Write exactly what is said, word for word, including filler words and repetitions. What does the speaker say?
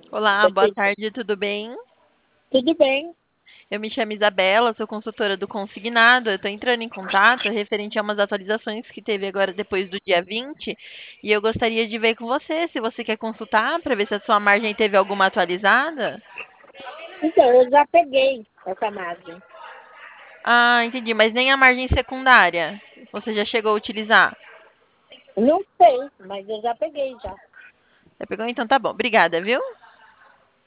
Olá, boa Você- tarde, tudo bem? Tudo bem? Eu me chamo Isabela, sou consultora do Consignado. Eu estou entrando em contato referente a umas atualizações que teve agora depois do dia vinte, e eu gostaria de ver com você se você quer consultar para ver se a sua margem teve alguma atualizada. Então, eu já peguei essa margem. Ah, entendi, mas nem a margem secundária você já chegou a utilizar. Não sei, mas eu já peguei já. Já pegou? Então tá bom, obrigada, viu?